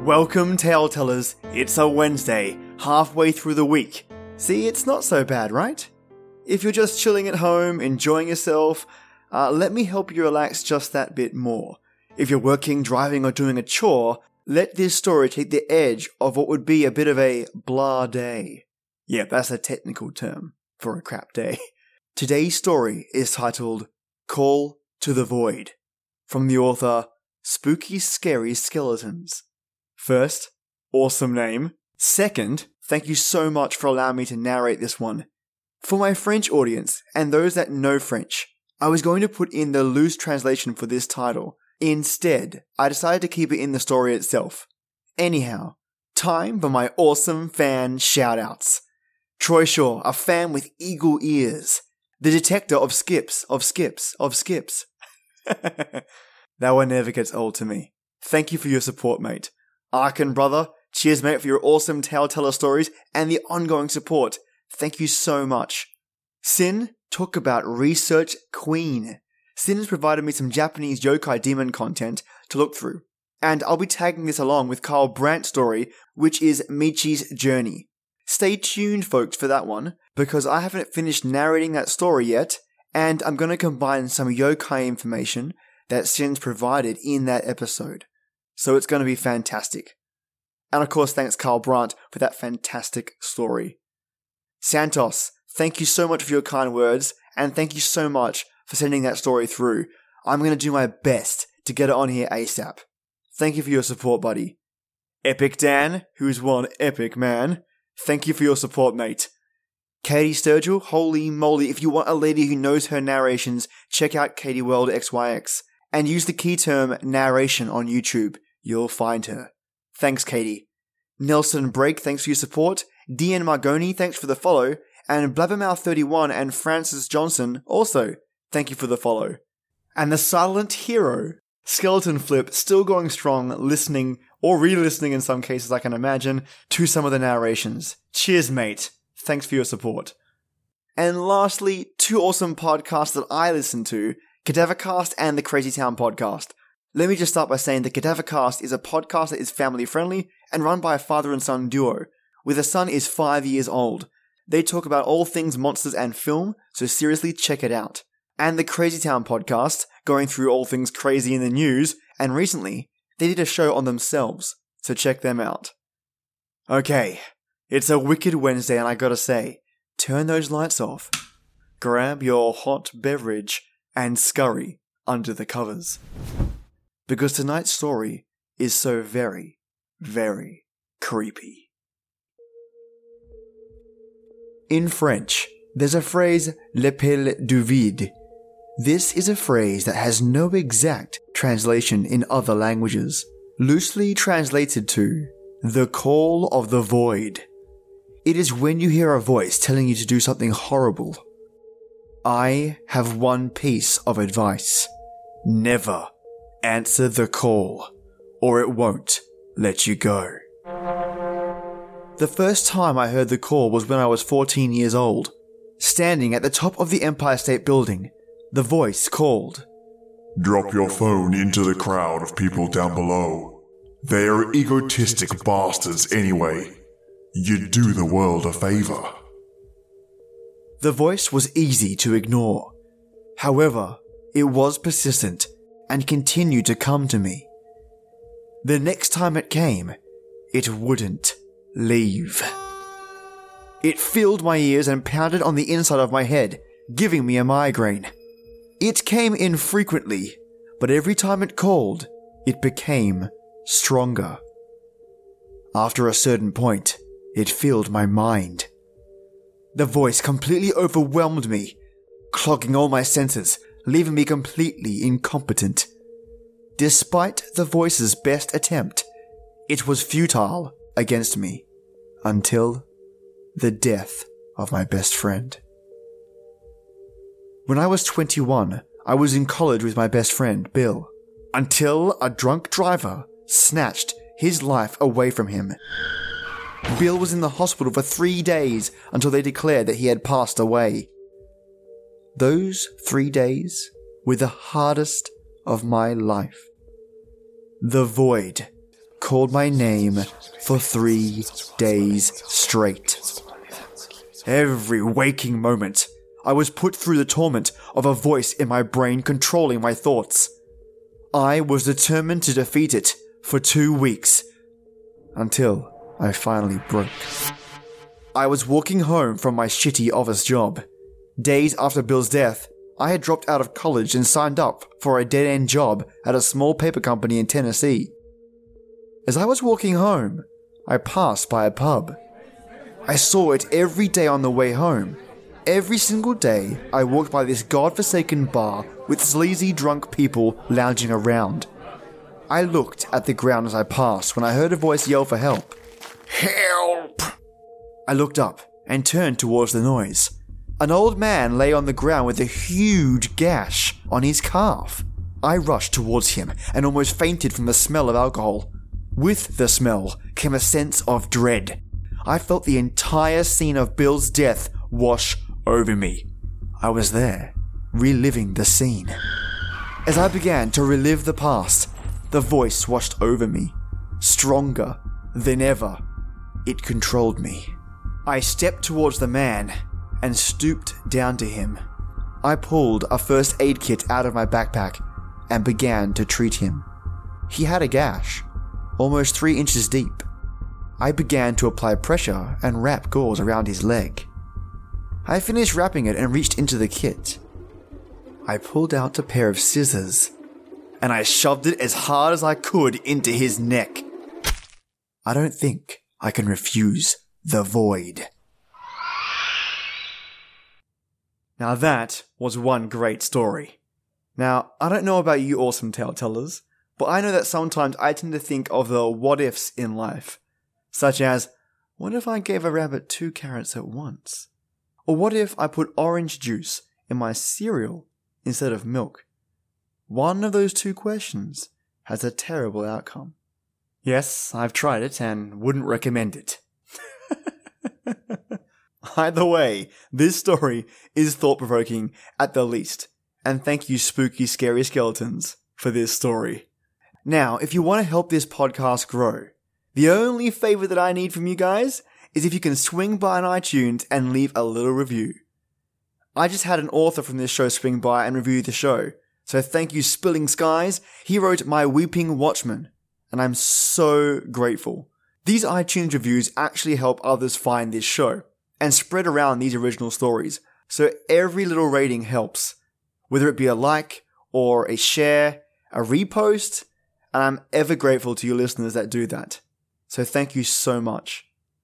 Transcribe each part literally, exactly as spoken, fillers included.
Welcome, Tale Tellers. It's a Wednesday, halfway through the week. See, it's not so bad, right? If you're just chilling at home, enjoying yourself, uh, let me help you relax just that bit more. If you're working, driving, or doing a chore, let this story take the edge of what would be a bit of a blah day. Yeah, that's a technical term for a crap day. Today's story is titled Call to the Void, from the author Spooky Scary Skeletons. First, awesome name. Second, thank you so much for allowing me to narrate this one. For my French audience, and those that know French, I was going to put in the loose translation for this title. Instead, I decided to keep it in the story itself. Anyhow, time for my awesome fan shoutouts. Troy Shaw, a fan with eagle ears. The detector of skips, of skips, of skips. That one never gets old to me. Thank you for your support, mate. Arkin brother, cheers mate for your awesome tale teller stories and the ongoing support. Thank you so much. Sin, talk about research queen. Sin has provided me some Japanese yokai demon content to look through. And I'll be tagging this along with Carl Brandt's story, which is Michi's Journey. Stay tuned folks for that one, because I haven't finished narrating that story yet, and I'm going to combine some yokai information that Sin's provided in that episode. So it's going to be fantastic. And of course, thanks Carl Brandt for that fantastic story. Santos, thank you so much for your kind words, and thank you so much for sending that story through. I'm going to do my best to get it on here ASAP. Thank you for your support, buddy. Epic Dan, who's one epic man, thank you for your support, mate. Katie Sturgill, holy moly, if you want a lady who knows her narrations, check out Katie World X Y X, and use the key term narration on YouTube. You'll find her. Thanks, Katie. Nelson Brake, thanks for your support. D N Margoni, thanks for the follow. And Blabbermouth thirty-one and Francis Johnson, also, thank you for the follow. And the silent hero, Skeleton Flip, still going strong, listening, or re-listening in some cases I can imagine, to some of the narrations. Cheers, mate. Thanks for your support. And lastly, two awesome podcasts that I listen to, Cadavercast and the Crazy Town Podcast. Let me just start by saying the Cadavercast is a podcast that is family friendly and run by a father and son duo, where the son is five years old. They talk about all things monsters and film, so seriously check it out. And the Crazy Town Podcast, going through all things crazy in the news, and recently, they did a show on themselves, so check them out. Okay, it's a wicked Wednesday and I gotta say, turn those lights off, grab your hot beverage, and scurry under the covers. Because tonight's story is so very, very creepy. In French, there's a phrase, l'appel du vide. This is a phrase that has no exact translation in other languages, loosely translated to the call of the void. It is when you hear a voice telling you to do something horrible. I have one piece of advice. Never answer the call, or it won't let you go. The first time I heard the call was when I was fourteen years old. Standing at the top of the Empire State Building, the voice called, "Drop your phone into the crowd of people down below. They are egotistic bastards anyway. You'd do the world a favor." The voice was easy to ignore. However, it was persistent and continued to come to me. The next time it came, it wouldn't leave. It filled my ears and pounded on the inside of my head, giving me a migraine. It came infrequently, but every time it called, it became stronger. After a certain point, it filled my mind. The voice completely overwhelmed me, clogging all my senses, leaving me completely incompetent. Despite the voice's best attempt, it was futile against me, until the death of my best friend. When I was twenty-one, I was in college with my best friend, Bill, until a drunk driver snatched his life away from him. Bill was in the hospital for three days until they declared that he had passed away. Those three days were the hardest of my life. The void called my name for three days straight. Every waking moment, I was put through the torment of a voice in my brain controlling my thoughts. I was determined to defeat it for two weeks, until I finally broke. I was walking home from my shitty office job. Days after Bill's death, I had dropped out of college and signed up for a dead-end job at a small paper company in Tennessee. As I was walking home, I passed by a pub. I saw it every day on the way home. Every single day, I walked by this godforsaken bar with sleazy drunk people lounging around. I looked at the ground as I passed when I heard a voice yell for help. Help! I looked up and turned towards the noise. An old man lay on the ground with a huge gash on his calf. I rushed towards him and almost fainted from the smell of alcohol. With the smell came a sense of dread. I felt the entire scene of Bill's death wash over me. I was there, reliving the scene. As I began to relive the past, the voice washed over me. Stronger than ever, it controlled me. I stepped towards the man and stooped down to him. I pulled a first aid kit out of my backpack and began to treat him. He had a gash, almost three inches deep. I began to apply pressure and wrap gauze around his leg. I finished wrapping it and reached into the kit. I pulled out a pair of scissors and I shoved it as hard as I could into his neck. I don't think I can refuse the void. Now that was one great story. Now, I don't know about you awesome tale tellers, but I know that sometimes I tend to think of the what ifs in life. Such as, what if I gave a rabbit two carrots at once? Or what if I put orange juice in my cereal instead of milk? One of those two questions has a terrible outcome. Yes, I've tried it and wouldn't recommend it. Either way, this story is thought-provoking at the least, and thank you spooky scary skeletons for this story. Now, if you want to help this podcast grow, the only favor that I need from you guys is if you can swing by on iTunes and leave a little review. I just had an author from this show swing by and review the show, so thank you Spilling Skies. He wrote My Weeping Watchman, and I'm so grateful. These iTunes reviews actually help others find this show and spread around these original stories, so every little rating helps, whether it be a like or a share, a repost, and I'm ever grateful to you listeners that do that. So thank you so much.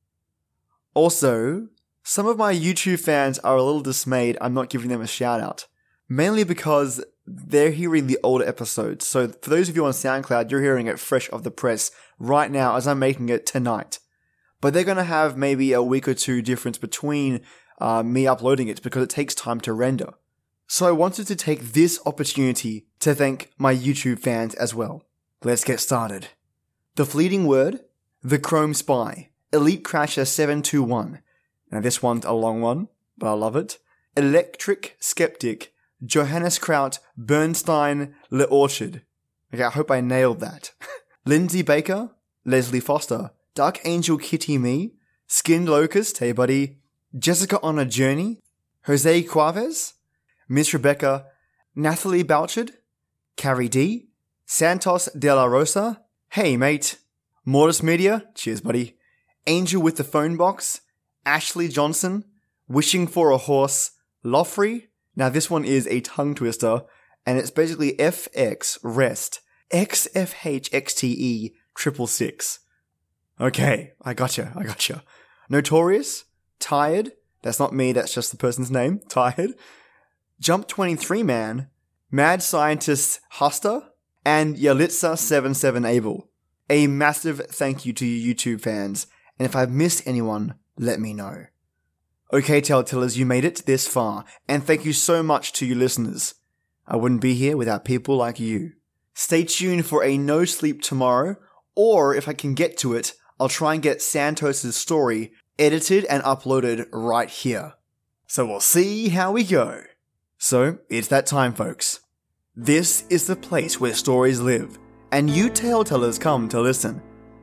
Also, some of my YouTube fans are a little dismayed I'm not giving them a shout out, mainly because they're hearing the older episodes. So for those of you on SoundCloud, you're hearing it fresh off the press right now as I'm making it tonight. But they're going to have maybe a week or two difference between uh, me uploading it because it takes time to render. So I wanted to take this opportunity to thank my YouTube fans as well. Let's get started. The Fleeting Word, The Chrome Spy, Elite Crasher seven two one. Now this one's a long one, but I love it. Electric Skeptic, Johannes Kraut, Bernstein, Le Orchard. Okay, I hope I nailed that. Lindsay Baker, Leslie Foster, Dark Angel Kitty Me, Skinned Locust, hey buddy, Jessica on a Journey, Jose Cuavez, Miss Rebecca, Nathalie Bouchard, Carrie D, Santos De La Rosa, hey mate, Mortis Media, cheers buddy, Angel with the Phone Box, Ashley Johnson, Wishing for a Horse, Loffrey. Now this one is a tongue twister, and it's basically F X rest, X F H X T E triple six. Okay, I gotcha, I gotcha. Notorious, Tired, that's not me, that's just the person's name, Tired, Jump twenty-three Man, Mad Scientist Huster, and Yalitza seventy-seven Able. A massive thank you to you YouTube fans, and if I've missed anyone, let me know. Okay, Telltellers, you made it this far, and thank you so much to you listeners. I wouldn't be here without people like you. Stay tuned for a no sleep tomorrow, or if I can get to it, I'll try and get Santos' story edited and uploaded right here. So we'll see how we go. So, it's that time, folks. This is the place where stories live, and you tale-tellers come to listen.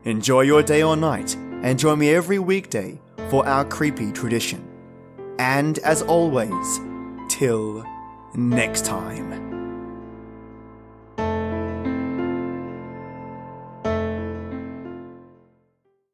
Enjoy your day or night, and join me every weekday for our creepy tradition. And as always, till next time.